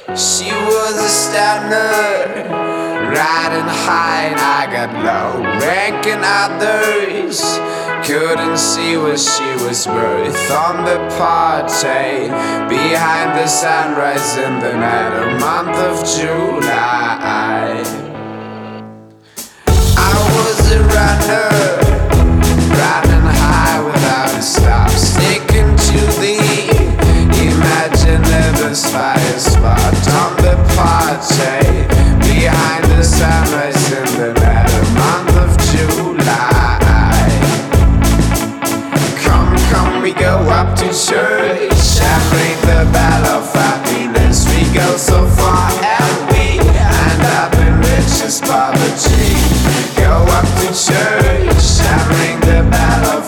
She was a stoner, riding high and I got low. Ranking others couldn't see what she was worth. On the party, behind the sunrise in the night, a month of July. I was a runner, riding high without a stop, sticking to the imaginary fire spot. On the party, behind the sunrise in the night, a month of July. Come, we go up to church and ring the bell of happiness. We go so far and we end up in richest poverty. Go up to church and ring the bell of